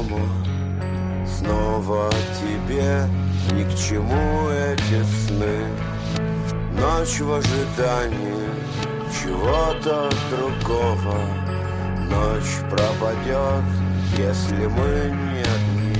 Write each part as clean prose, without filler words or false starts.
дома. Снова тебе ни к чему эти сны. Ночь в ожидании чего-то другого. Ночь пропадет, если мы не одни.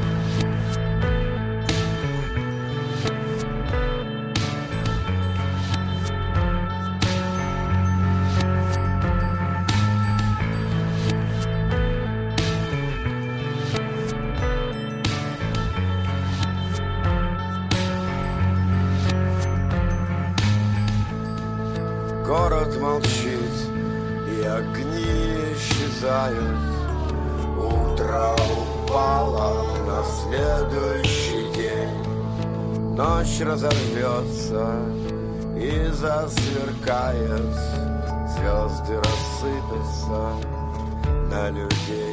Город молчит, и огни исчезают. Утро упало на следующий день. Ночь разорвется и засверкает. Звезды рассыпятся на людей.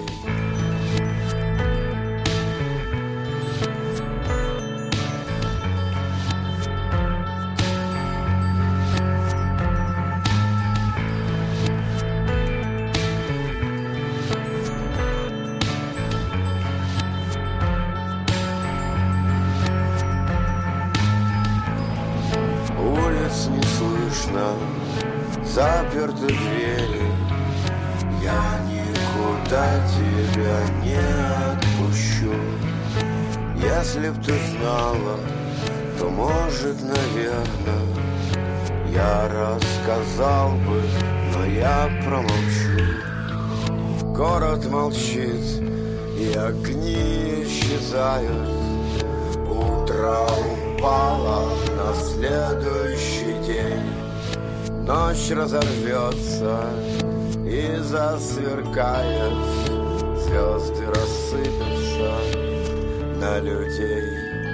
Не слышно, заперты двери. Я никуда тебя не отпущу. Если б ты знала, то, может, наверное, я рассказал бы, но я промолчу. Город молчит, и огни исчезают. Утро упало на следующий день. Ночь разорвется и засверкает. Звезды рассыпятся на людей.